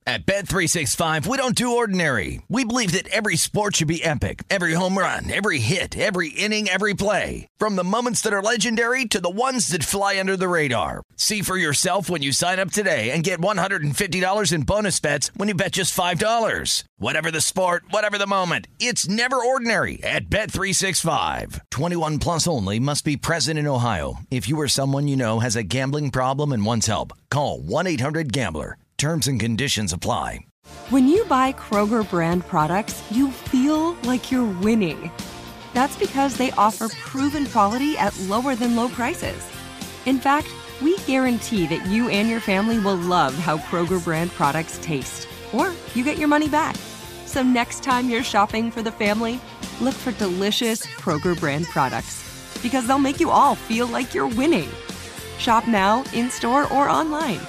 At Bet365, we don't do ordinary. We believe that every sport should be epic. Every home run, every hit, every inning, every play. From the moments that are legendary to the ones that fly under the radar. See for yourself when you sign up today and get $150 in bonus bets when you bet just $5. Whatever the sport, whatever the moment, it's never ordinary at Bet365. 21 plus only. Must be present in Ohio. If you or someone you know has a gambling problem and wants help, call 1-800-GAMBLER. Terms and conditions apply. When you buy Kroger brand products, you feel like you're winning. That's because they offer proven quality at lower than low prices. In fact, we guarantee that you and your family will love how Kroger brand products taste, or you get your money back. So next time you're shopping for the family, look for delicious Kroger brand products, because they'll make you all feel like you're winning. Shop now, in-store, or online.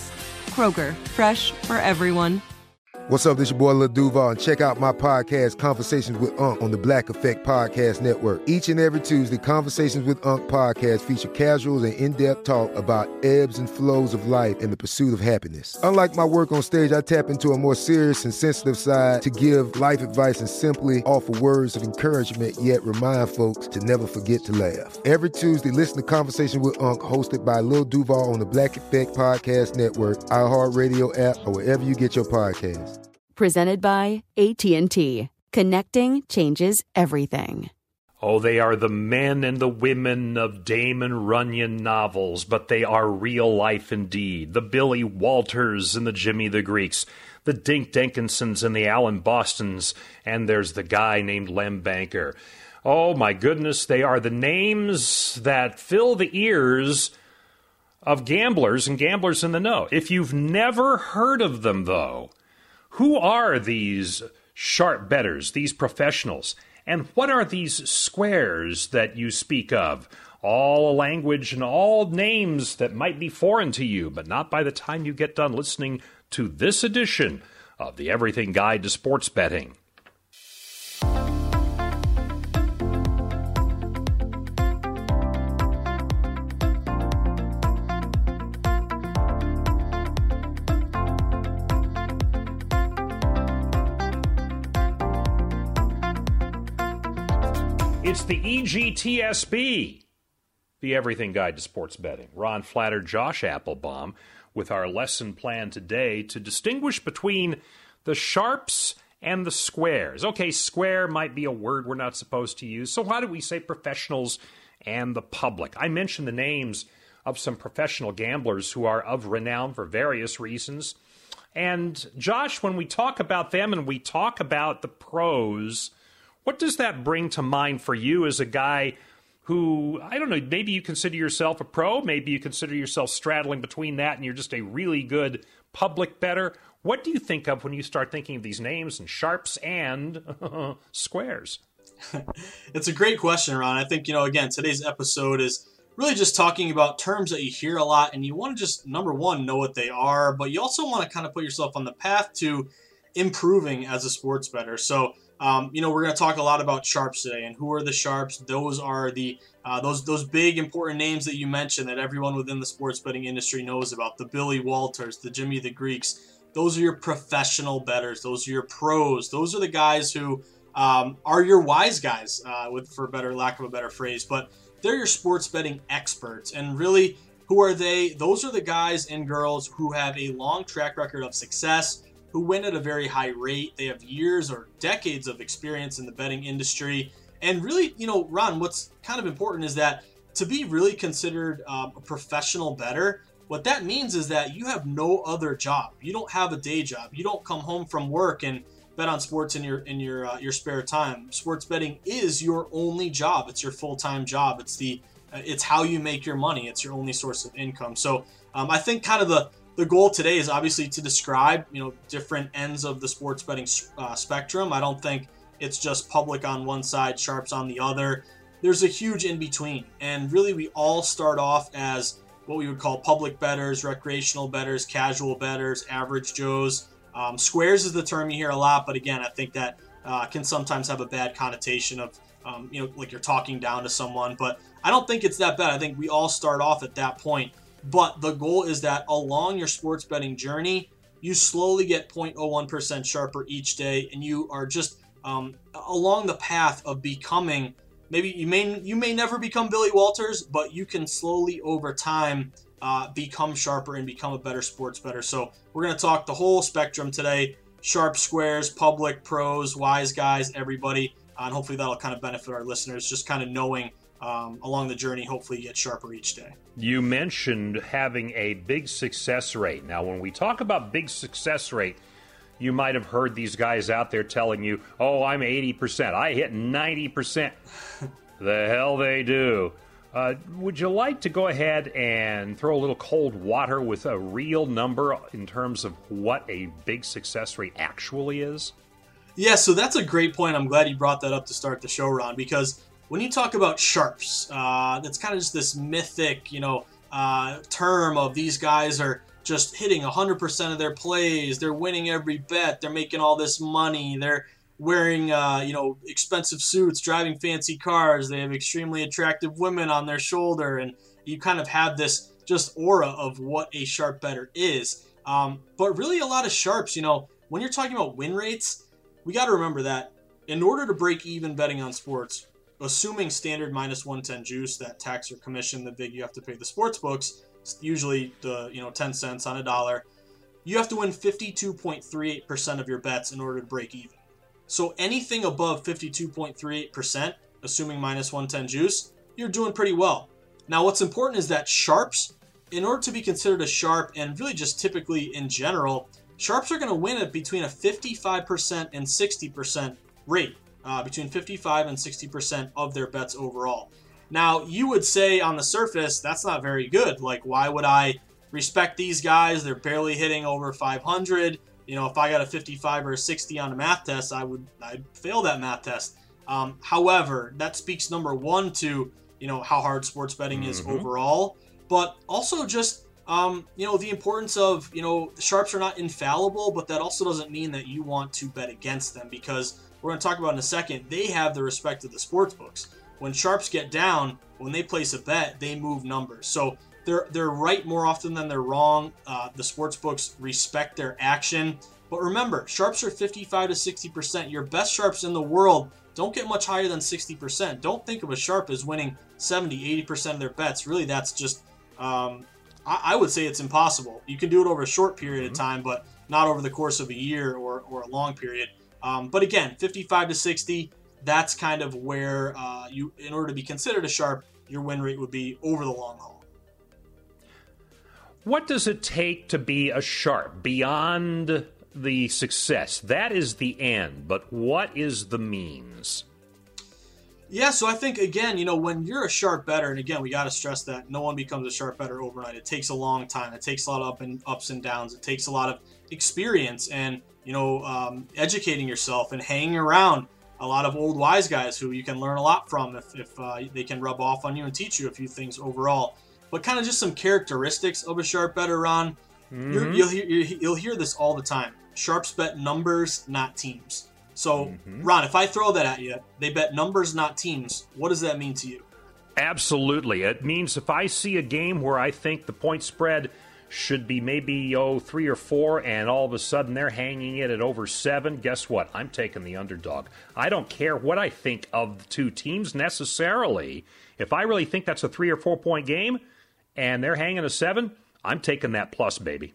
Kroger, fresh for everyone. What's up, this your boy Lil Duval, and check out my podcast, Conversations with Unc, on the Black Effect Podcast Network. Each and every Tuesday, Conversations with Unc podcast feature casuals and in-depth talk about ebbs and flows of life and the pursuit of happiness. Unlike my work on stage, I tap into a more serious and sensitive side to give life advice and simply offer words of encouragement, yet remind folks to never forget to laugh. Every Tuesday, listen to Conversation with Unc, hosted by Lil Duval on the Black Effect Podcast Network, iHeartRadio app, or wherever you get your podcasts. Presented by AT&T. Connecting changes everything. Oh, they are the men and the women of Damon Runyon novels, but they are real life indeed. The Billy Walters and the Jimmy the Greeks, the Dink Dinkinsons and the Alan Bostons, and there's the guy named Lem Banker. Oh, my goodness, they are the names that fill the ears of gamblers and gamblers in the know. If you've never heard of them, though, who are these sharp bettors, these professionals? And what are these squares that you speak of? All a language and all names that might be foreign to you, but not by the time you get done listening to this edition of the Everything Guide to Sports Betting. It's the EGTSB, the Everything Guide to Sports Betting. Ron Flatter, Josh Applebaum, with our lesson plan today to distinguish between the sharps and the squares. Okay, square might be a word we're not supposed to use, so why do we say professionals and the public? I mentioned the names of some professional gamblers who are of renown for various reasons. And Josh, when we talk about them and we talk about the pros, what does that bring to mind for you as a guy who, I don't know, maybe you consider yourself a pro, maybe you consider yourself straddling between that and you're just a really good public bettor? What do you think of when you start thinking of these names and sharps and squares? It's a great question, Ron. I think, again, today's episode is really just talking about terms that you hear a lot, and you want to just, number one, know what they are, but you also want to kind of put yourself on the path to improving as a sports bettor. So, we're going to talk a lot about sharps today, and who are the sharps? Those are the those big important names that you mentioned that everyone within the sports betting industry knows about. The Billy Walters, the Jimmy the Greeks. Those are your professional bettors. Those are your pros. Those are the guys who are your wise guys, for lack of a better phrase. But they're your sports betting experts, and really, who are they? Those are the guys and girls who have a long track record of success, who win at a very high rate. They have years or decades of experience in the betting industry. And really, Ron, what's kind of important is that to be really considered a professional bettor, what that means is that you have no other job. You don't have a day job. You don't come home from work and bet on sports in your spare time. Sports betting is your only job. It's your full-time job. It's how you make your money. It's your only source of income. So I think kind of the goal today is obviously to describe, different ends of the sports betting spectrum. I don't think it's just public on one side, sharps on the other. There's a huge in between. And really, we all start off as what we would call public bettors, recreational bettors, casual bettors, average Joes. Squares is the term you hear a lot, but again, I think that can sometimes have a bad connotation of, like you're talking down to someone. But I don't think it's that bad. I think we all start off at that point. But the goal is that along your sports betting journey, you slowly get 0.01% sharper each day, and you are just along the path of becoming, maybe you may never become Billy Walters, but you can slowly over time become sharper and become a better sports bettor. So we're going to talk the whole spectrum today: sharp squares, public, pros, wise guys, everybody. And hopefully that'll kind of benefit our listeners, just kind of knowing along the journey, hopefully you get sharper each day. You mentioned having a big success rate. Now, when we talk about big success rate, you might have heard these guys out there telling you, oh, I'm 80%. I hit 90%. The hell they do. Would you like to go ahead and throw a little cold water with a real number in terms of what a big success rate actually is? Yeah, so that's a great point. I'm glad you brought that up to start the show, Ron, because when you talk about sharps, that's kind of just this mythic, term of these guys are just hitting 100% of their plays. They're winning every bet. They're making all this money. They're wearing, expensive suits, driving fancy cars. They have extremely attractive women on their shoulder. And you kind of have this just aura of what a sharp bettor is. But really a lot of sharps, when you're talking about win rates, we got to remember that in order to break even betting on sports, assuming standard minus 110 juice, that tax or commission, the vig you have to pay the sports books, usually the 10 cents on a dollar, you have to win 52.38% of your bets in order to break even. So anything above 52.38%, assuming minus 110 juice, you're doing pretty well. Now what's important is that sharps, in order to be considered a sharp, and really just typically in general, sharps are going to win at between a 55% and 60% rate. Between 55 and 60% of their bets overall. Now, you would say on the surface, that's not very good. Like, why would I respect these guys? They're barely hitting over 500. If I got a 55 or a 60 on a math test, I'd fail that math test. However, that speaks, number one, to, how hard sports betting is overall, but also just, the importance of, sharps are not infallible, but that also doesn't mean that you want to bet against them, because we're going to talk about in a second, they have the respect of the sports books. When sharps get down, when they place a bet, they move numbers. So they're right more often than they're wrong. The sports books respect their action. But remember, sharps are 55 to 60%. Your best sharps in the world don't get much higher than 60%. Don't think of a sharp as winning 70, 80% of their bets. Really, that's just, I would say it's impossible. You can do it over a short period of time, but not over the course of a year or a long period. But again, 55 to 60, that's kind of where in order to be considered a sharp, your win rate would be over the long haul. What does it take to be a sharp beyond the success? That is the end, but what is the means? Yeah, so I think, again, when you're a sharp bettor, and again, we got to stress that no one becomes a sharp bettor overnight. It takes a long time. It takes a lot of ups and downs. It takes a lot of experience and educating yourself and hanging around a lot of old wise guys who you can learn a lot from if they can rub off on you and teach you a few things overall. But kind of just some characteristics of a sharp bettor, Ron. You'll hear this all the time. Sharps bet numbers, not teams. So, Ron, if I throw that at you, they bet numbers, not teams. What does that mean to you? Absolutely. It means if I see a game where I think the point spread should be maybe 3 or 4, and all of a sudden they're hanging it at over 7, guess what? I'm taking the underdog. I don't care what I think of the two teams necessarily. If I really think that's a 3 or 4 point game and they're hanging a 7, I'm taking that plus, baby.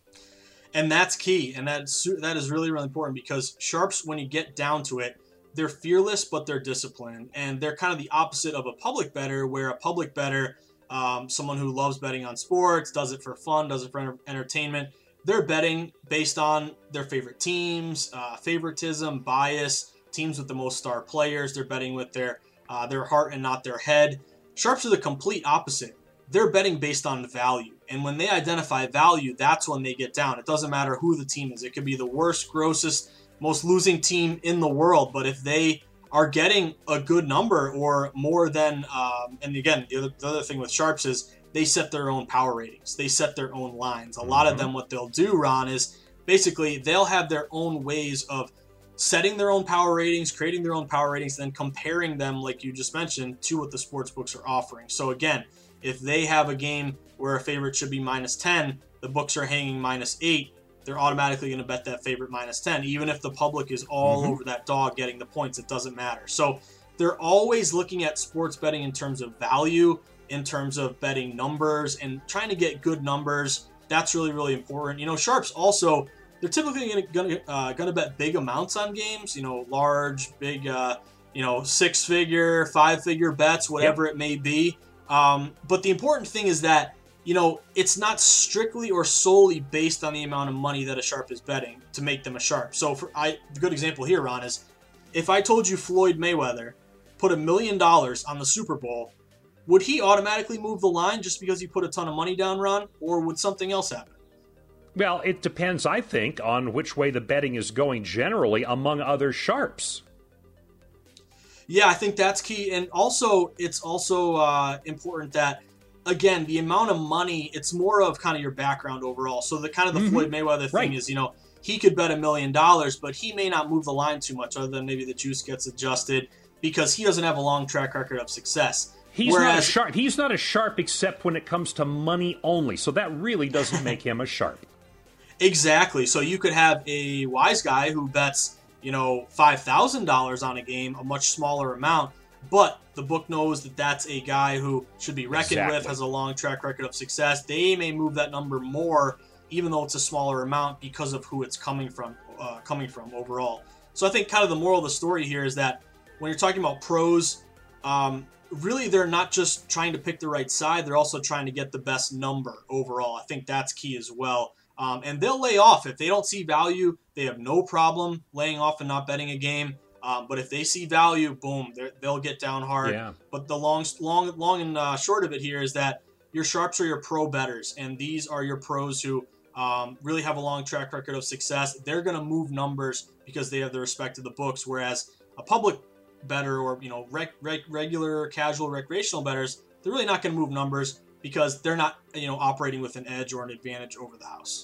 And that's key, and that is really, really important, because sharps, when you get down to it, they're fearless, but they're disciplined, and they're kind of the opposite of a public bettor, where a public bettor, someone who loves betting on sports, does it for fun, does it for entertainment. They're betting based on their favorite teams, favoritism, bias, teams with the most star players. They're betting with their heart and not their head. Sharps are the complete opposite. They're betting based on value. And when they identify value, that's when they get down. It doesn't matter who the team is. It could be the worst, grossest, most losing team in the world. But if they are getting a good number or more than, and again, the other thing with sharps is they set their own power ratings. They set their own lines. A lot of them, what they'll do, Ron, is basically they'll have their own ways of setting their own power ratings, creating their own power ratings, then comparing them, like you just mentioned, to what the sports books are offering. So again, if they have a game where a favorite should be -10, the books are hanging -8, they're automatically going to bet that favorite -10. Even if the public is all over that dog getting the points, it doesn't matter. So they're always looking at sports betting in terms of value, in terms of betting numbers, and trying to get good numbers. That's really, really important. Sharps also, they're typically gonna bet big amounts on games. Large, big, 6-figure, 5-figure bets, whatever it may be. But the important thing is that it's not strictly or solely based on the amount of money that a sharp is betting to make them a sharp. So the good example here, Ron, is if I told you Floyd Mayweather put $1 million on the Super Bowl, would he automatically move the line just because he put a ton of money down, Ron? Or would something else happen? Well, it depends, I think, on which way the betting is going generally among other sharps. Yeah, I think that's key. And also, it's also important that, again, the amount of money, it's more of kind of your background overall. So the Floyd Mayweather thing is, he could bet $1 million, but he may not move the line too much other than maybe the juice gets adjusted because he doesn't have a long track record of success. He's not a sharp. He's not a sharp except when it comes to money only. So that really doesn't make him a sharp. Exactly. So you could have a wise guy who bets, $5,000 on a game, a much smaller amount, but the book knows that that's a guy who should be reckoned with, has a long track record of success. They may move that number more, even though it's a smaller amount, because of who it's coming from overall. So I think kind of the moral of the story here is that when you're talking about pros, really they're not just trying to pick the right side, they're also trying to get the best number overall. I think that's key as well. And they'll lay off. If they don't see value, they have no problem laying off and not betting a game. But if they see value, boom, they'll get down hard. Yeah. But the long and short of it here is that your sharps are your pro bettors, and these are your pros who really have a long track record of success. They're going to move numbers because they have the respect of the books, whereas a public bettor or regular casual recreational bettors, they're really not going to move numbers because they're not operating with an edge or an advantage over the house.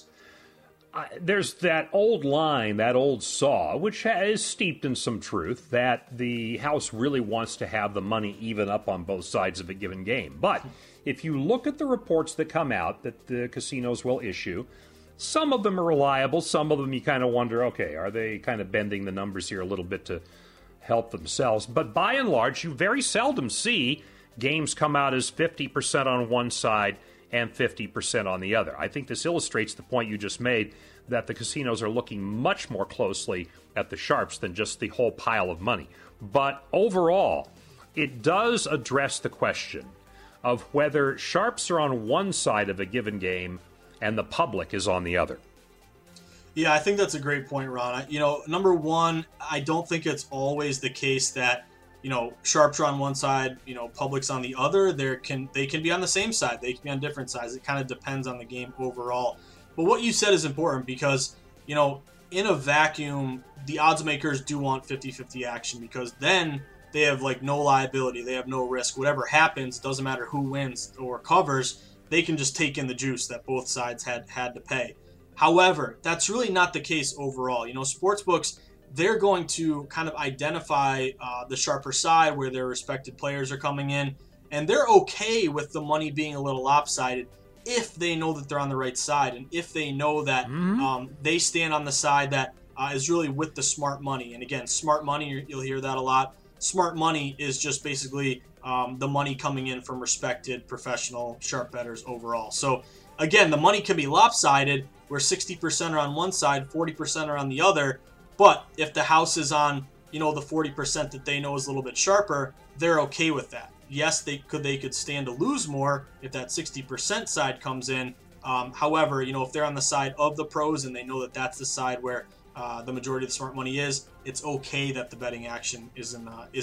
There's that old line, that old saw, which is steeped in some truth, that the house really wants to have the money even up on both sides of a given game. But if you look at the reports that come out that the casinos will issue, some of them are reliable, some of them you kind of wonder, okay, are they kind of bending the numbers here a little bit to help themselves? But by and large, you very seldom see games come out as 50% on one side and 50% on the other. I think this illustrates the point you just made, that the casinos are looking much more closely at the sharps than just the whole pile of money. But overall, it does address the question of whether sharps are on one side of a given game and the public is on the other. Yeah, I think that's a great point, Ron. Number one, I don't think it's always the case that sharps are on one side, public's on the other. They can be on the same side. They can be on different sides. It kind of depends on the game overall. But what you said is important because, in a vacuum, the odds makers do want 50-50 action because then they have no liability. They have no risk. Whatever happens, doesn't matter who wins or covers, they can just take in the juice that both sides had to pay. However, that's really not the case overall. Sportsbooks, they're going to kind of identify the sharper side where their respected players are coming in, and they're okay with the money being a little lopsided if they know that they're on the right side and if they know that they stand on the side that is really with the smart money. And again, smart money, you'll hear that a lot. Smart money is just basically the money coming in from respected professional sharp bettors overall. So again, the money can be lopsided where 60% are on one side, 40% are on the other. But if the house is on, the 40% that they know is a little bit sharper, they're okay with that. Yes, they could stand to lose more if that 60% side comes in. However, if they're on the side of the pros and they know that that's the side where the majority of the smart money is, it's okay that the betting action isn't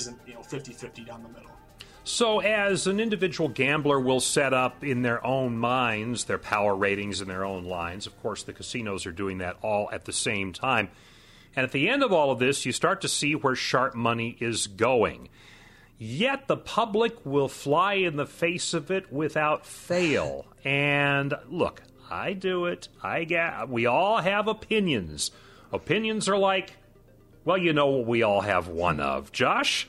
50-50 down the middle. So as an individual gambler will set up in their own minds their power ratings in their own lines, of course the casinos are doing that all at the same time. And at the end of all of this, you start to see where sharp money is going. Yet the public will fly in the face of it without fail. And look, I do it. We all have opinions. Opinions are like, well, what we all have one of. Josh?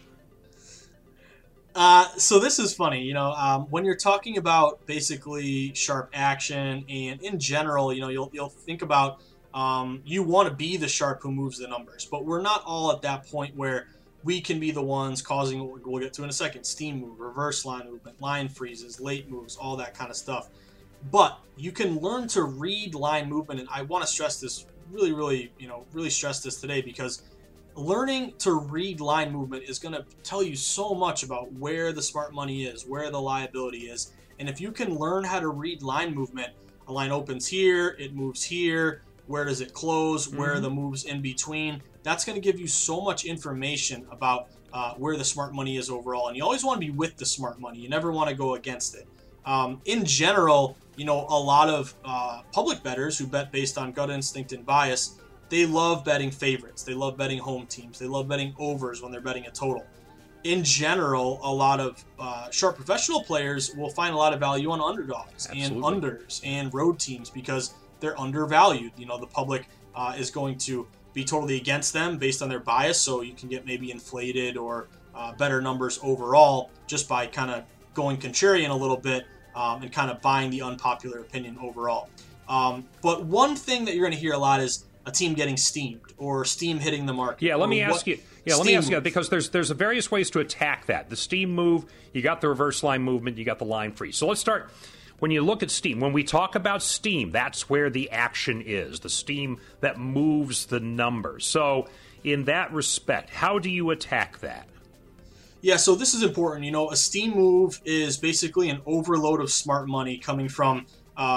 So this is funny, when you're talking about basically sharp action and in general, you'll think about you want to be the sharp who moves the numbers. But we're not all at that point where we can be the ones causing what we'll get to in a second: steam move, reverse line movement, line freezes, late moves, all that kind of stuff. But you can learn to read line movement, and I want to stress this really stress this today, because learning to read line movement is going to tell you so much about where the smart money is, where the liability is. And if you can learn how to read line movement, a line opens here, it moves here, where does it close, where are the moves in between, that's going to give you so much information about where the smart money is overall. And you always want to be with the smart money. You never want to go against it. In general, a lot of public bettors who bet based on gut instinct and bias, they love betting favorites. They love betting home teams. They love betting overs when they're betting a total. In general, a lot of sharp professional players will find a lot of value on underdogs and unders and road teams because they're undervalued. The public is going to be totally against them based on their bias, so you can get maybe inflated or better numbers overall just by kind of going contrarian a little bit and kind of buying the unpopular opinion overall. But one thing that you're going to hear a lot is a team getting steamed or steam hitting the market. Yeah, let me ask you because there's various ways to attack that. The steam move, you got the reverse line movement, you got the line freeze. So let's start. When you look at steam, when we talk about steam, that's where the action is, the steam that moves the numbers. So in that respect, how do you attack that? Yeah, so this is important. A steam move is basically an overload of smart money coming from,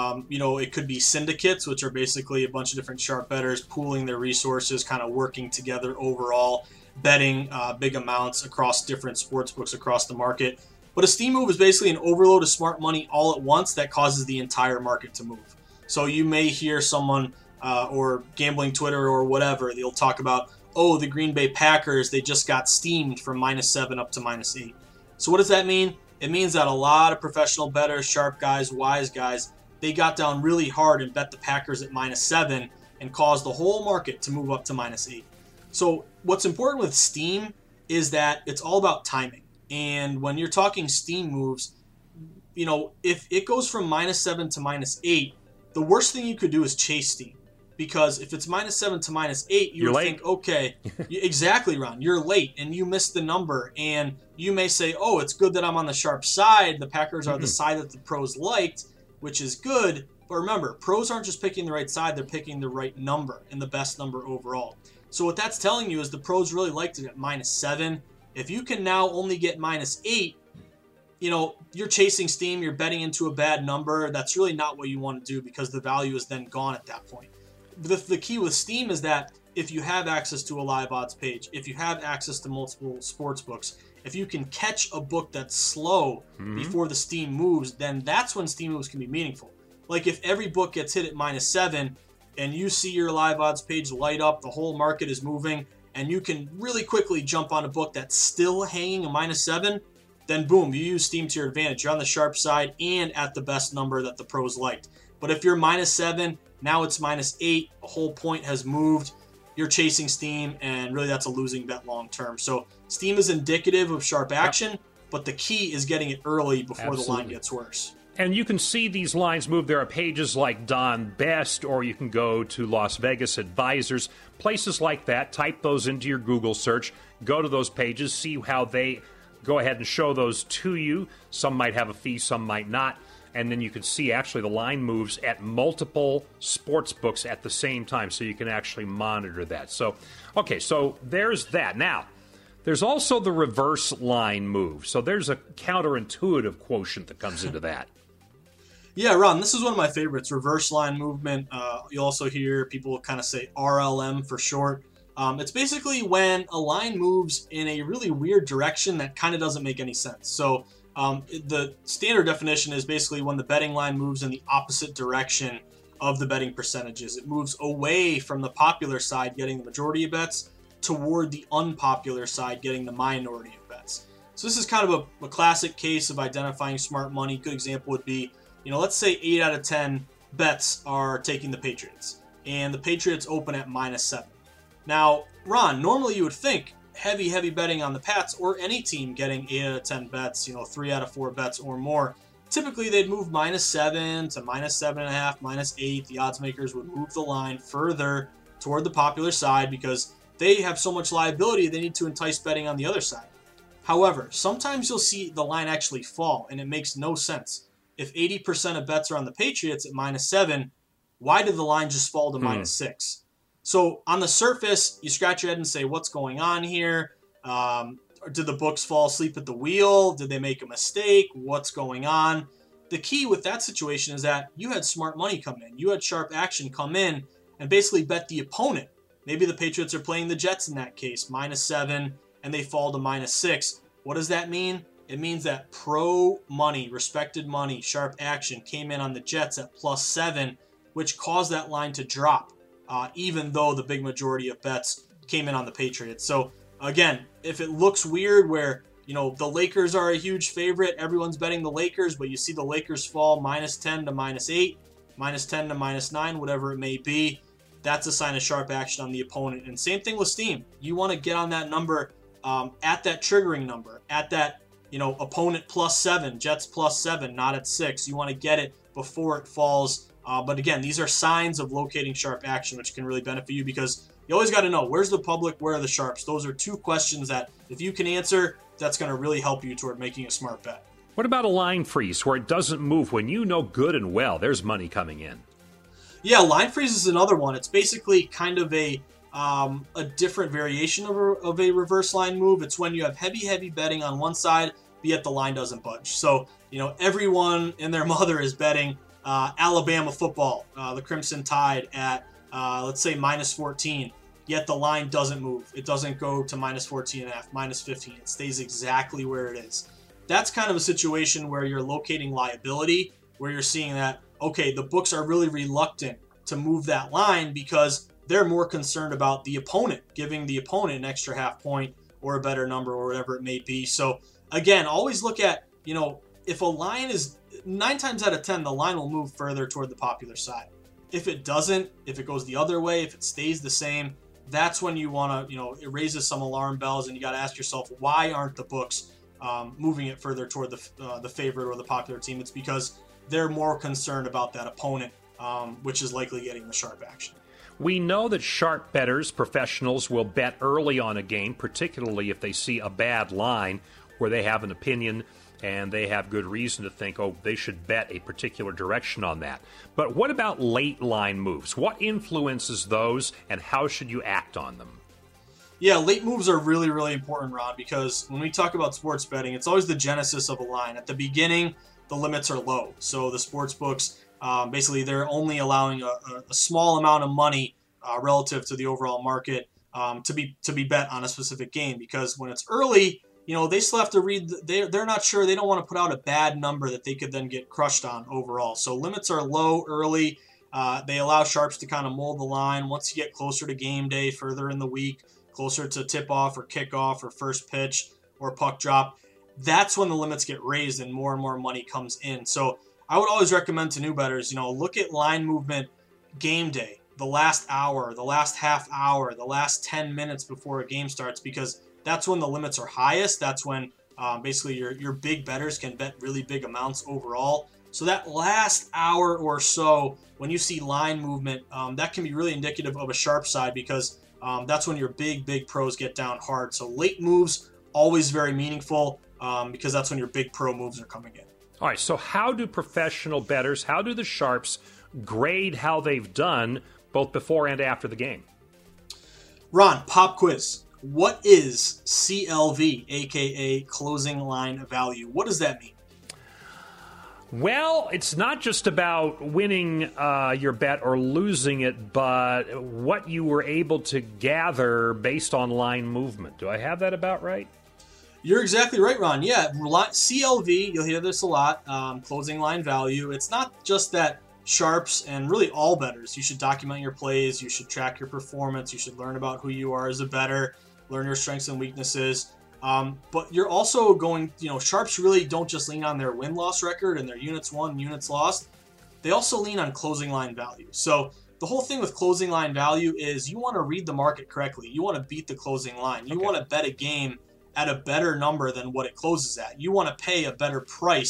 it could be syndicates, which are basically a bunch of different sharp bettors pooling their resources, kind of working together overall, betting big amounts across different sports books across the market. But a steam move is basically an overload of smart money all at once that causes the entire market to move. So you may hear someone or gambling Twitter or whatever, they'll talk about, the Green Bay Packers, they just got steamed from -7 up to -8. So what does that mean? It means that a lot of professional bettors, sharp guys, wise guys, they got down really hard and bet the Packers at -7 and caused the whole market to move up to -8. So what's important with steam is that it's all about timing. And when you're talking steam moves, if it goes from -7 to -8, the worst thing you could do is chase steam. Because if it's -7 to -8, you would think, okay, exactly, Ron, you're late and you missed the number. And you may say, it's good that I'm on the sharp side. The Packers are the side that the pros liked, which is good. But remember, pros aren't just picking the right side, they're picking the right number and the best number overall. So what that's telling you is the pros really liked it at -7. If you can now only get -8, you're chasing steam, you're betting into a bad number. That's really not what you want to do because the value is then gone at that point. The key with steam is that if you have access to a live odds page, if you have access to multiple sports books, if you can catch a book that's slow before the steam moves, then that's when steam moves can be meaningful. Like if every book gets hit at -7 and you see your live odds page light up, the whole market is moving, and you can really quickly jump on a book that's still hanging a -7, then boom, you use steam to your advantage. You're on the sharp side and at the best number that the pros liked. But if you're -7, now it's -8, the whole point has moved, you're chasing steam, and really that's a losing bet long term. So steam is indicative of sharp action, but the key is getting it early before the line gets worse. And you can see these lines move. There are pages like Don Best, or you can go to Las Vegas Advisors, places like that. Type those into your Google search. Go to those pages, see how they go ahead and show those to you. Some might have a fee, some might not. And then you can see actually the line moves at multiple sports books at the same time, so you can actually monitor that. So there's that. Now, there's also the reverse line move. So there's a counterintuitive quotient that comes into that. Yeah, Ron, this is one of my favorites, reverse line movement. You also hear people kind of say RLM for short. It's basically when a line moves in a really weird direction that kind of doesn't make any sense. So the standard definition is basically when the betting line moves in the opposite direction of the betting percentages. It moves away from the popular side, getting the majority of bets, toward the unpopular side, getting the minority of bets. So this is kind of a classic case of identifying smart money. Good example would be, let's say 8 out of 10 bets are taking the Patriots, and the Patriots open at -7. Now, Ron, normally you would think heavy betting on the Pats or any team getting 8 out of 10 bets, 3 out of 4 bets or more, typically they'd move -7 to -7.5, -8. The odds makers would move the line further toward the popular side because they have so much liability they need to entice betting on the other side. However, sometimes you'll see the line actually fall, and it makes no sense. If 80% of bets are on the Patriots at -7, why did the line just fall to -6? So on the surface, you scratch your head and say, what's going on here? Did the books fall asleep at the wheel? Did they make a mistake? What's going on? The key with that situation is that you had smart money come in. You had sharp action come in and basically bet the opponent. Maybe the Patriots are playing the Jets in that case, -7, and they fall to -6. What does that mean? It means that pro money, respected money, sharp action came in on the Jets at +7, which caused that line to drop, even though the big majority of bets came in on the Patriots. So again, if it looks weird where, the Lakers are a huge favorite, everyone's betting the Lakers, but you see the Lakers fall -10 to -8, -10 to -9, whatever it may be, that's a sign of sharp action on the opponent. And same thing with Steam. You want to get on that number at that triggering number, at that, opponent +7, Jets +7, not at 6. You want to get it before it falls. But again, these are signs of locating sharp action, which can really benefit you because you always got to know, where's the public, where are the sharps? Those are two questions that if you can answer, that's going to really help you toward making a smart bet. What about a line freeze where it doesn't move when you know good and well there's money coming in? Yeah, line freeze is another one. It's basically kind of a different variation of a reverse line move. It's when you have heavy betting on one side, but yet the line doesn't budge. So, everyone and their mother is betting Alabama football, the Crimson Tide at, let's say, -14, yet the line doesn't move. It doesn't go to -14.5, -15. It stays exactly where it is. That's kind of a situation where you're locating liability, where you're seeing that, okay, the books are really reluctant to move that line because they're more concerned about the opponent, giving the opponent an extra half point or a better number or whatever it may be. So again, always look at, if a line is 9 times out of 10, the line will move further toward the popular side. If it doesn't, if it goes the other way, if it stays the same, that's when you want to, it raises some alarm bells and you got to ask yourself, why aren't the books moving it further toward the favorite or the popular team? It's because they're more concerned about that opponent, which is likely getting the sharp action. We know that sharp bettors, professionals, will bet early on a game, particularly if they see a bad line where they have an opinion and they have good reason to think, they should bet a particular direction on that. But what about late line moves? What influences those, and how should you act on them? Yeah, late moves are really, really important, Ron, because when we talk about sports betting, it's always the genesis of a line. At the beginning, the limits are low. So the sports books, basically, they're only allowing a small amount of money relative to the overall market to be bet on a specific game. Because when it's early, they still have to read. They're not sure. They don't want to put out a bad number that they could then get crushed on overall. So limits are low early. They allow sharps to kind of mold the line. Once you get closer to game day, further in the week, closer to tip-off or kickoff or first pitch or puck drop, that's when the limits get raised and more money comes in. So I would always recommend to new bettors, look at line movement game day, the last hour, the last half hour, the last 10 minutes before a game starts, because that's when the limits are highest. That's when basically your big bettors can bet really big amounts overall. So that last hour or so, when you see line movement, that can be really indicative of a sharp side because that's when your big pros get down hard. So late moves, always very meaningful because that's when your big pro moves are coming in. All right, so how do professional bettors, how do the sharps grade how they've done both before and after the game? Ron, pop quiz. What is CLV, aka closing line value? What does that mean? Well, it's not just about winning your bet or losing it, but what you were able to gather based on line movement. Do I have that about right? You're exactly right, Ron. Yeah, CLV, you'll hear this a lot, closing line value. It's not just that sharps and really all bettors. You should document your plays. You should track your performance. You should learn about who you are as a bettor, learn your strengths and weaknesses. But you're also going, sharps really don't just lean on their win-loss record and their units won, units lost. They also lean on closing line value. So the whole thing with closing line value is you want to read the market correctly. You want to beat the closing line. You want to bet a game at a better number than what it closes at. You want to pay a better price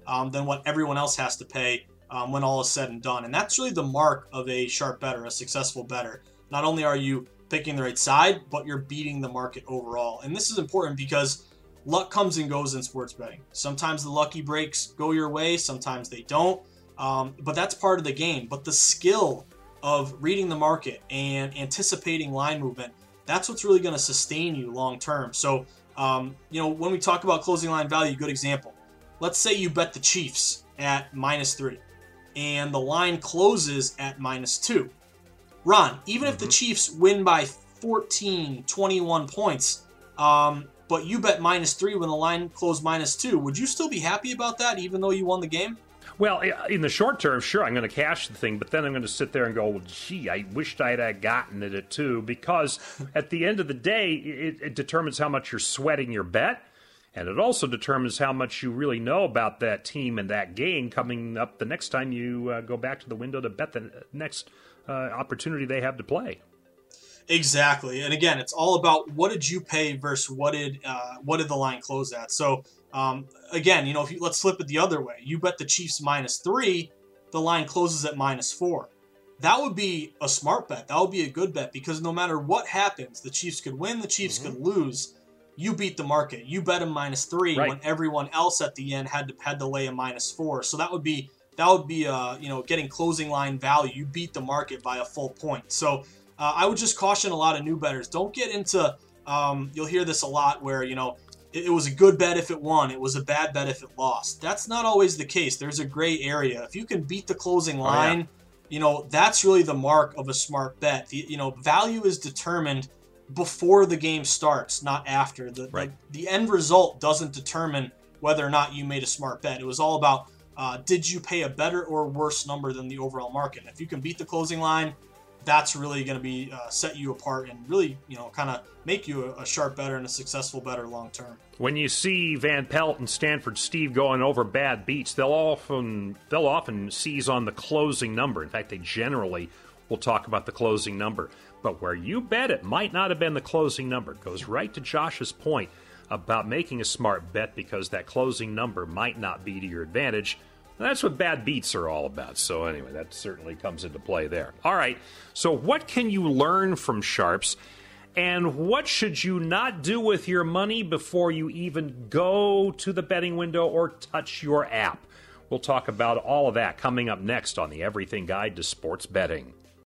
than what everyone else has to pay when all is said and done. And that's really the mark of a sharp bettor, a successful bettor. Not only are you picking the right side, but you're beating the market overall. And this is important because luck comes and goes in sports betting. Sometimes the lucky breaks go your way, sometimes they don't. But that's part of the game. But the skill of reading the market and anticipating line movement, that's what's really going to sustain you long term. So, when we talk about closing line value, good example. Let's say you bet the Chiefs at -3 and the line closes at -2. Ron, even if the Chiefs win by 14, 21 points, but you bet -3 when the line closed -2, would you still be happy about that even though you won the game? Well, in the short term, sure, I'm going to cash the thing, but then I'm going to sit there and go, well, gee, I wished I'd have gotten it at 2, because at the end of the day, it determines how much you're sweating your bet, and it also determines how much you really know about that team and that game coming up the next time you go back to the window to bet the next opportunity they have to play. Exactly. And again, it's all about what did you pay versus what did the line close at. So again, let's flip it the other way. You bet the Chiefs -3, the line closes at -4. That would be a smart bet. That would be a good bet, because no matter what happens, the Chiefs could win, the Chiefs could lose. You beat the market. You bet them -3 right, when everyone else at the end had to lay a -4. So that would be getting closing line value. You beat the market by a full point. So I would just caution a lot of new bettors. Don't get into, you'll hear this a lot where, it was a good bet if it won. It was a bad bet if it lost. That's not always the case. There's a gray area. If you can beat the closing line, that's really the mark of a smart bet. Value is determined before the game starts, not after. The end result doesn't determine whether or not you made a smart bet. It was all about, did you pay a better or worse number than the overall market? And if you can beat the closing line, that's really going to be set you apart and really, kind of make you a sharp bettor and a successful bettor long term. When you see Van Pelt and Stanford Steve going over bad beats, they'll often seize on the closing number. In fact, they generally will talk about the closing number. But where you bet it might not have been the closing number. It goes right to Josh's point about making a smart bet, because that closing number might not be to your advantage. That's what bad beats are all about. So anyway, that certainly comes into play there. All right, so what can you learn from sharps, and what should you not do with your money before you even go to the betting window or touch your app? We'll talk about all of that coming up next on the Everything Guide to Sports Betting.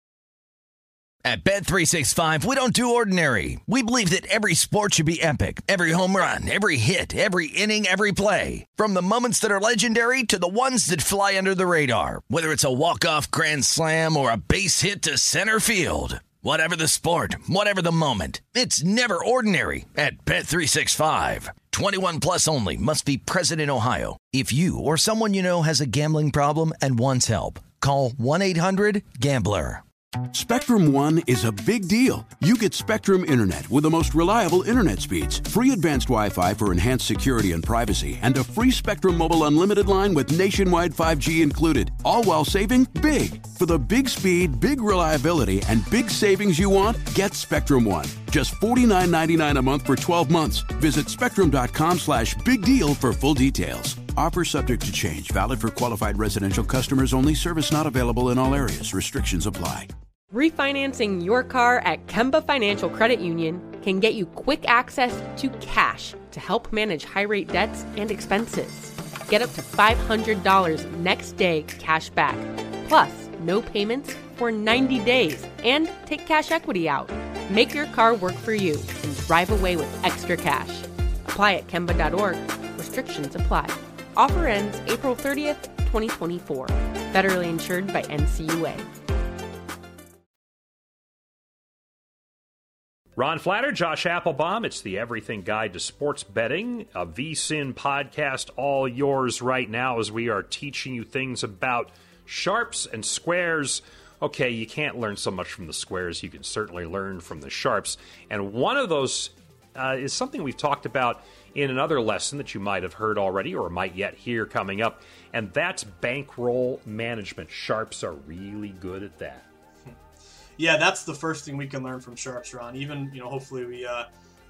At Bet365, we don't do ordinary. We believe that every sport should be epic. Every home run, every hit, every inning, every play. From the moments that are legendary to the ones that fly under the radar. Whether it's a walk-off grand slam or a base hit to center field. Whatever the sport, whatever the moment. It's never ordinary at Bet365. 21 plus only. Must be present in Ohio. If you or someone you know has a gambling problem and wants help, call 1-800-GAMBLER. Spectrum One is a big deal. You get Spectrum Internet with the most reliable internet speeds, free advanced Wi-Fi for enhanced security and privacy, and a free Spectrum Mobile Unlimited line with nationwide 5G included, all while saving big. For the big speed, big reliability, and big savings you want, get Spectrum One. Just $49.99 a month for 12 months. Visit spectrum.com/big deal for full details. Offer subject to change. Valid for qualified residential customers only. Service not available in all areas. Restrictions apply. Refinancing your car at Kemba Financial Credit Union can get you quick access to cash to help manage high-rate debts and expenses. Get up to $500 next day cash back, plus no payments for 90 days, and take cash equity out. Make your car work for you and drive away with extra cash. Apply at Kemba.org. Restrictions apply. Offer ends April 30th, 2024. Federally insured by NCUA. Ron Flatter, Josh Applebaum. It's the Everything Guide to Sports Betting, a VSiN podcast, all yours right now as we are teaching you things about sharps and squares. Okay, you can't learn so much from the squares. You can certainly learn from the sharps. And one of those is something we've talked about in another lesson that you might have heard already or might yet hear coming up, and that's bankroll management. Sharps are really good at that. Yeah, that's the first thing we can learn from sharps, Ron. Even, hopefully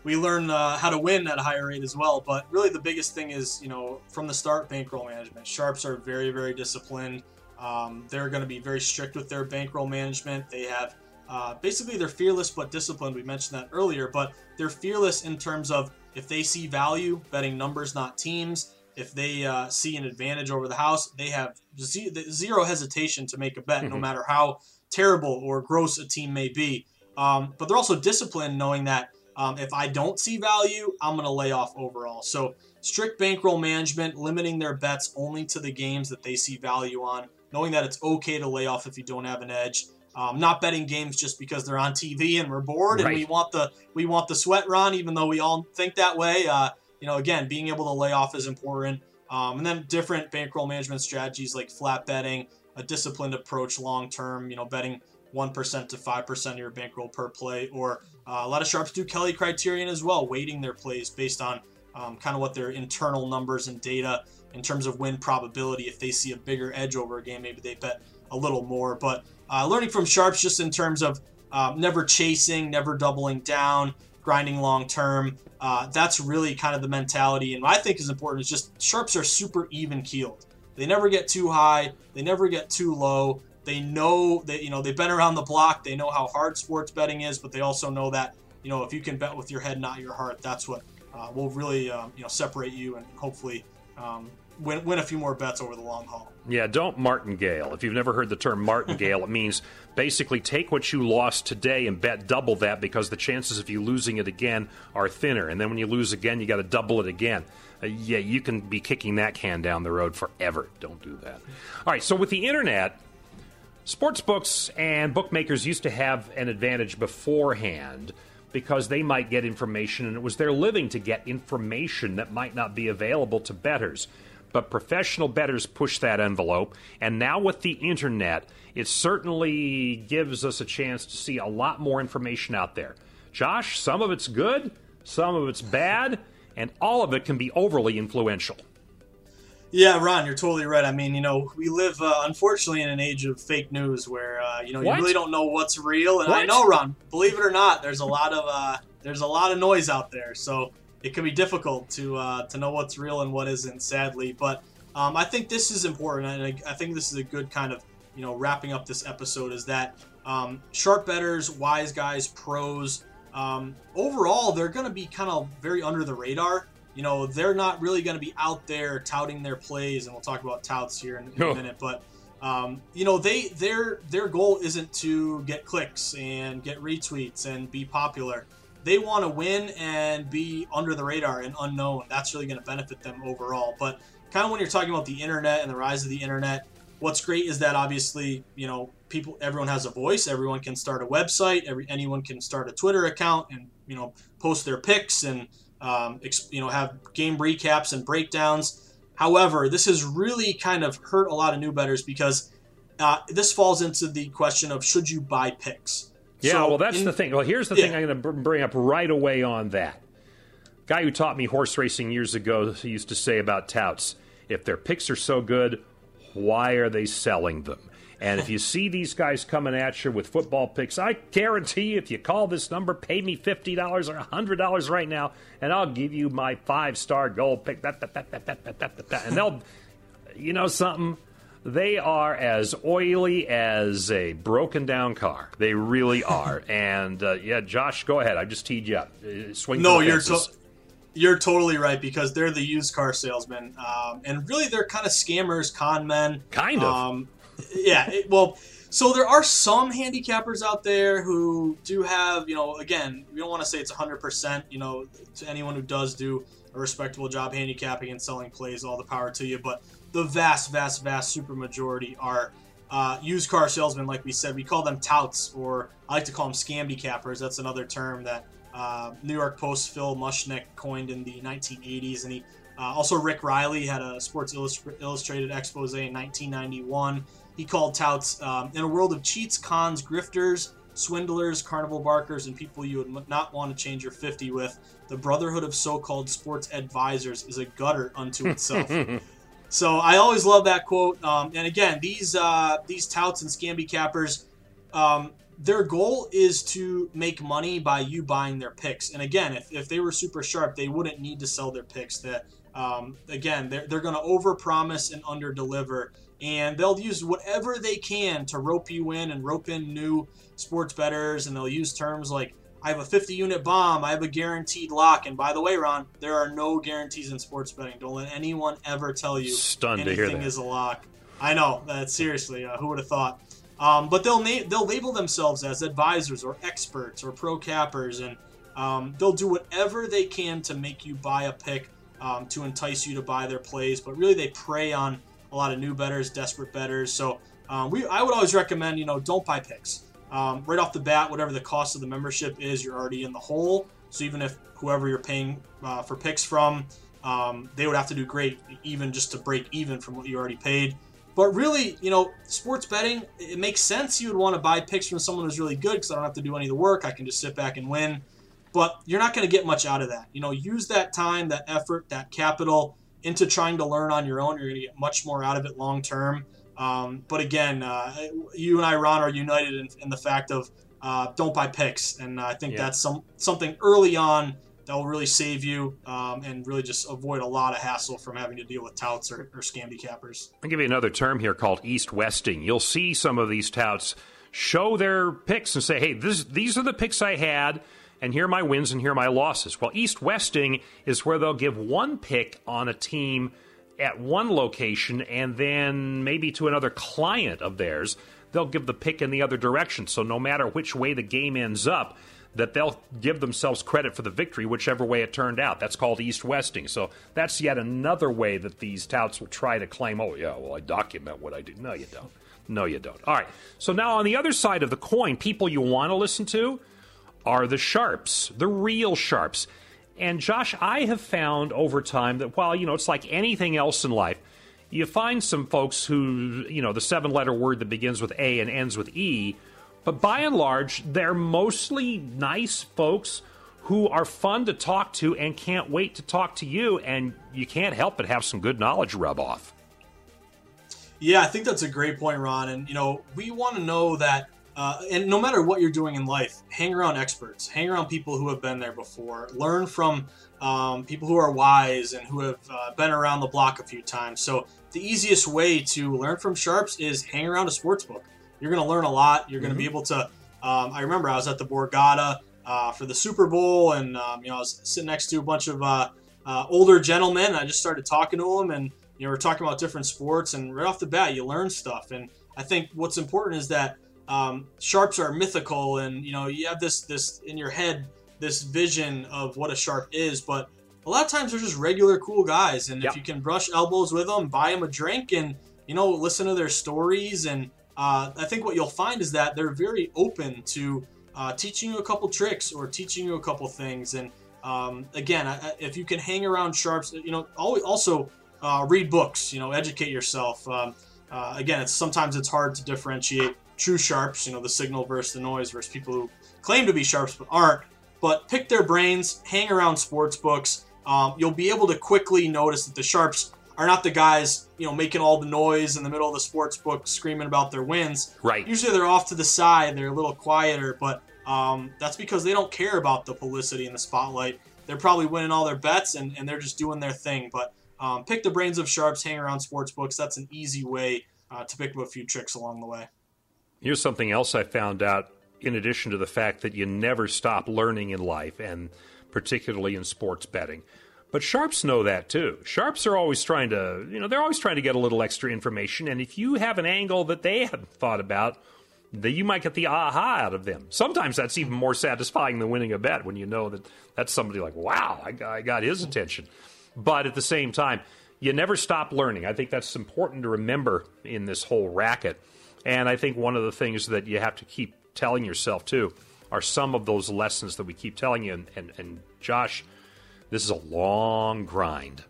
we learn how to win at a higher rate as well. But really the biggest thing is, from the start, bankroll management. Sharps are very, very disciplined. They're going to be very strict with their bankroll management. They have basically they're fearless but disciplined. We mentioned that earlier, but they're fearless in terms of if they see value, betting numbers, not teams. If they see an advantage over the house, they have zero hesitation to make a bet, no matter how terrible or gross a team may be. But they're also disciplined, knowing that if I don't see value, I'm going to lay off overall. So strict bankroll management, limiting their bets only to the games that they see value on, knowing that it's okay to lay off if you don't have an edge. Not betting games just because they're on TV and we're bored and we want the sweat run, even though we all think that way. Again, being able to lay off is important. And then different bankroll management strategies like flat betting, a disciplined approach long-term, betting 1% to 5% of your bankroll per play, or a lot of sharps do Kelly criterion as well, weighting their plays based on kind of what their internal numbers and data in terms of win probability. If they see a bigger edge over a game, maybe they bet a little more. But learning from sharps just in terms of never chasing, never doubling down, grinding long-term, that's really kind of the mentality. And what I think is important is just sharps are super even-keeled. They never get too high. They never get too low. They know that, they've been around the block. They know how hard sports betting is, but they also know that, if you can bet with your head, not your heart, that's what will really, separate you and hopefully win a few more bets over the long haul. Yeah, don't martingale. If you've never heard the term martingale, it means basically take what you lost today and bet double that, because the chances of you losing it again are thinner. And then when you lose again, you got to double it again. You can be kicking that can down the road forever. Don't do that. All right, so with the internet, sports books and bookmakers used to have an advantage beforehand because they might get information, and it was their living to get information that might not be available to bettors. But professional bettors push that envelope, and now with the internet, it certainly gives us a chance to see a lot more information out there. Josh, some of it's good, some of it's bad, and all of it can be overly influential. Yeah, Ron, you're totally right. I mean, we live, unfortunately, in an age of fake news where, you really don't know what's real. And I know, Ron, believe it or not, there's a lot of noise out there. So it can be difficult to know what's real and what isn't, sadly. But I think this is important, and I think this is a good kind of, wrapping up this episode, is that sharp bettors, wise guys, pros, overall, they're going to be kind of very under the radar. They're not really going to be out there touting their plays, and we'll talk about touts here in a minute. But their goal isn't to get clicks and get retweets and be popular. They want to win and be under the radar and unknown. That's really going to benefit them overall. But kind of when you're talking about the internet and the rise of the internet, what's great is that obviously, everyone has a voice. Everyone can start a website. Anyone can start a Twitter account and, post their picks and, have game recaps and breakdowns. However, this has really kind of hurt a lot of new bettors because this falls into the question of should you buy picks? Yeah, well, that's the thing. Well, here's the thing I'm going to bring up right away on that. Guy who taught me horse racing years ago used to say about touts, if their picks are so good, why are they selling them? And if you see these guys coming at you with football picks, I guarantee you, if you call this number, pay me $50 or $100 right now, and I'll give you my 5-star gold pick. And they'll, something? They are as oily as a broken down car. They really are. And Josh, go ahead. I just teed you up. Swing. No, you're totally right, because they're the used car salesmen, and really they're kind of scammers, con men. Kind of. So there are some handicappers out there who do have, again, we don't want to say it's 100%, to anyone who does do a respectable job handicapping and selling plays, all the power to you. But the vast, vast, vast super majority are used car salesmen, like we said. We call them touts, or I like to call them scamdecappers. That's another term that New York Post Phil Mushnick coined in the 1980s. And he also Rick Riley had a Sports Illustrated expose in 1991. He called touts, in a world of cheats, cons, grifters, swindlers, carnival barkers, and people you would not want to change your 50 with, the brotherhood of so-called sports advisors is a gutter unto itself. So I always love that quote. And again, these touts and scamby cappers, their goal is to make money by you buying their picks. And again, if they were super sharp, they wouldn't need to sell their picks. Again, they're going to overpromise and underdeliver, and they'll use whatever they can to rope you in and rope in new sports bettors. And they'll use terms like, I have a 50-unit bomb, I have a guaranteed lock. And by the way, Ron, there are no guarantees in sports betting. Don't let anyone ever tell you anything is a lock. I know, seriously, who would have thought? But they'll label themselves as advisors or experts or pro cappers, and they'll do whatever they can to make you buy a pick, to entice you to buy their plays. But really, they prey on a lot of new bettors, desperate bettors. So I would always recommend, don't buy picks. Right off the bat, whatever the cost of the membership is, you're already in the hole. So even if whoever you're paying for picks from, they would have to do great even just to break even from what you already paid. But really, sports betting, it makes sense you would want to buy picks from someone who's really good because I don't have to do any of the work. I can just sit back and win. But you're not going to get much out of that. Use that time, that effort, that capital into trying to learn on your own. You're going to get much more out of it long term. But again, you and I, Ron, are united in the fact of don't buy picks. And I think that's something early on that will really save you and really just avoid a lot of hassle from having to deal with touts or scammy cappers. I'll give you another term here called east-westing. You'll see some of these touts show their picks and say, hey, these are the picks I had, and here are my wins and here are my losses. Well, east-westing is where they'll give one pick on a team at one location, and then maybe to another client of theirs, they'll give the pick in the other direction. So no matter which way the game ends up, that they'll give themselves credit for the victory, whichever way it turned out. That's called east-westing. So that's yet another way that these touts will try to claim, oh, yeah, well, I document what I do. No, you don't. No, you don't. All right. So now on the other side of the coin, people you want to listen to are the sharps, the real sharps. And, Josh, I have found over time that while, it's like anything else in life, you find some folks who, the 7-letter word that begins with A and ends with E, but by and large, they're mostly nice folks who are fun to talk to and can't wait to talk to you, and you can't help but have some good knowledge rub off. Yeah, I think that's a great point, Ron. And, we want to know that, and no matter what you're doing in life, hang around experts, hang around people who have been there before, learn from people who are wise and who have been around the block a few times. So the easiest way to learn from sharps is hang around a sports book. You're going to learn a lot. You're going to be able to, I remember I was at the Borgata for the Super Bowl, and, I was sitting next to a bunch of older gentlemen. And I just started talking to them, and, we're talking about different sports, and right off the bat, you learn stuff. And I think what's important is that sharps are mythical, and, you have this in your head, this vision of what a sharp is, but a lot of times they're just regular cool guys. And if you can brush elbows with them, buy them a drink, and, listen to their stories, and I think what you'll find is that they're very open to teaching you a couple tricks or teaching you a couple things. And again, if you can hang around sharps, also read books, educate yourself. Again, sometimes it's hard to differentiate true sharps, the signal versus the noise versus people who claim to be sharps but aren't. But pick their brains, hang around sports books. You'll be able to quickly notice that the sharps are not the guys, making all the noise in the middle of the sports book screaming about their wins. Right. Usually they're off to the side, they're a little quieter, but that's because they don't care about the publicity and the spotlight. They're probably winning all their bets, and they're just doing their thing. But pick the brains of sharps, hang around sports books. That's an easy way to pick up a few tricks along the way. Here's something else I found out, in addition to the fact that you never stop learning in life, and particularly in sports betting. But sharps know that too. Sharps are always trying to, they're always trying to get a little extra information. And if you have an angle that they hadn't thought about, then you might get the aha out of them. Sometimes that's even more satisfying than winning a bet when you know that that's somebody like, wow, I got his attention. But at the same time, you never stop learning. I think that's important to remember in this whole racket. And I think one of the things that you have to keep telling yourself too are some of those lessons that we keep telling you. And Josh, this is a long grind.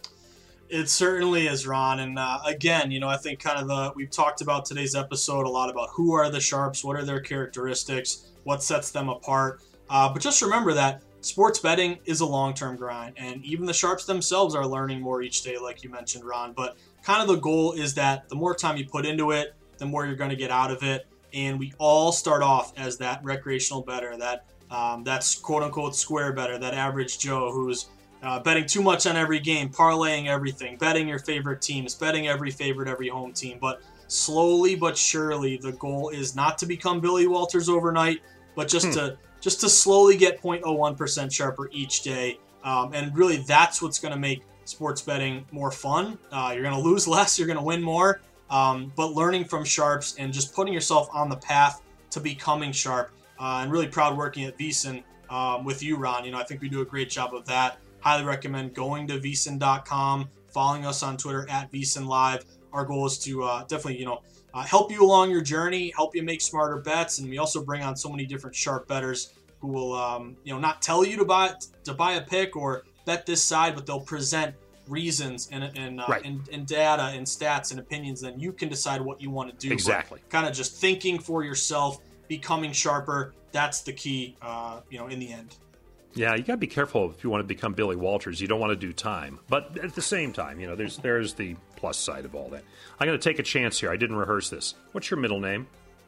It certainly is, Ron. And again, I think we've talked about today's episode a lot about who are the sharps, what are their characteristics, what sets them apart. But just remember that sports betting is a long-term grind, and even the sharps themselves are learning more each day, like you mentioned, Ron. But kind of the goal is that the more time you put into it, the more you're going to get out of it. and we all start off as that recreational bettor, that's quote-unquote square bettor, that average Joe who's betting too much on every game, parlaying everything, betting your favorite teams, betting every home team. But slowly but surely, the goal is not to become Billy Walters overnight, but just to slowly get 0.01% sharper each day. And really, that's what's going to make sports betting more fun. You're going to lose less, you're going to win more. But learning from sharps and just putting yourself on the path to becoming sharp. And really proud working at VSiN with you, Ron. I think we do a great job of that. Highly recommend going to VSiN.com, following us on Twitter at VSiN Live. Our goal is to definitely, help you along your journey, help you make smarter bets, and we also bring on so many different sharp bettors who will, not tell you to buy a pick or bet this side, but they'll present reasons and data and stats and opinions. Then you can decide what you want to do. Exactly. Kind of just thinking for yourself, becoming sharper. That's the key, in the end. Yeah, you got to be careful if you want to become Billy Walters. You don't want to do time. But at the same time, there's the plus side of all that. I'm going to take a chance here. I didn't rehearse this. What's your middle name?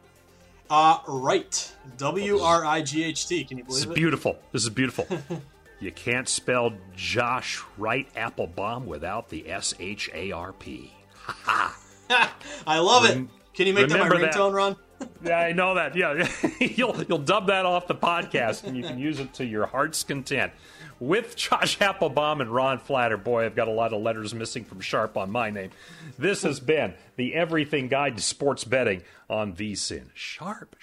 Wright. W-R-I-G-H-T. Can you believe it? This is beautiful. You can't spell Josh Wright Applebaum without the S-H-A-R-P. Ha-ha. I love it. Can you make that my ringtone, Ron? Yeah, I know that. Yeah, you'll dub that off the podcast, and you can use it to your heart's content. With Josh Applebaum and Ron Flatter, boy, I've got a lot of letters missing from Sharp on my name. This has been the Everything Guide to Sports Betting on VSiN. Sharp.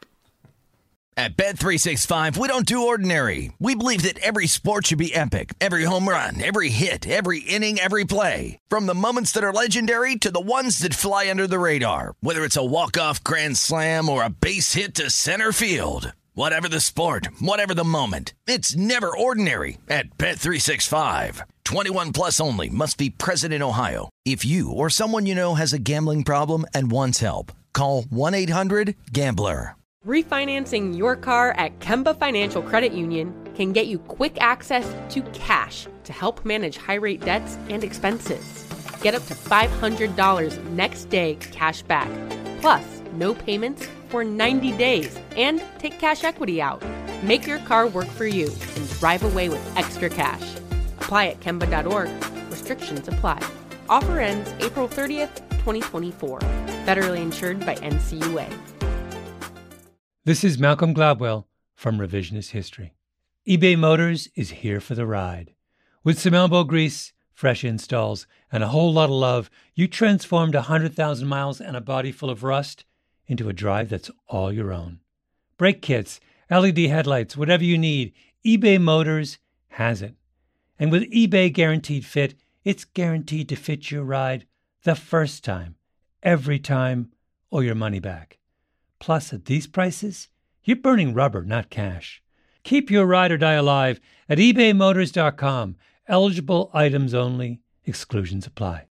At Bet365, we don't do ordinary. We believe that every sport should be epic. Every home run, every hit, every inning, every play. From the moments that are legendary to the ones that fly under the radar. Whether it's a walk-off grand slam or a base hit to center field. Whatever the sport, whatever the moment. It's never ordinary at Bet365. 21 plus only. Must be present in Ohio. If you or someone you know has a gambling problem and wants help, call 1-800-GAMBLER. Refinancing your car at Kemba Financial Credit Union can get you quick access to cash to help manage high-rate debts and expenses. Get up to $500 next day cash back, plus no payments for 90 days, and take cash equity out. Make your car work for you and drive away with extra cash. Apply at Kemba.org. Restrictions apply. Offer ends April 30th, 2024. Federally insured by NCUA. This is Malcolm Gladwell from Revisionist History. eBay Motors is here for the ride. With some elbow grease, fresh installs, and a whole lot of love, you transformed 100,000 miles and a body full of rust into a drive that's all your own. Brake kits, LED headlights, whatever you need, eBay Motors has it. And with eBay Guaranteed Fit, it's guaranteed to fit your ride the first time, every time, or your money back. Plus, at these prices, you're burning rubber, not cash. Keep your ride or die alive at ebaymotors.com. Eligible items only. Exclusions apply.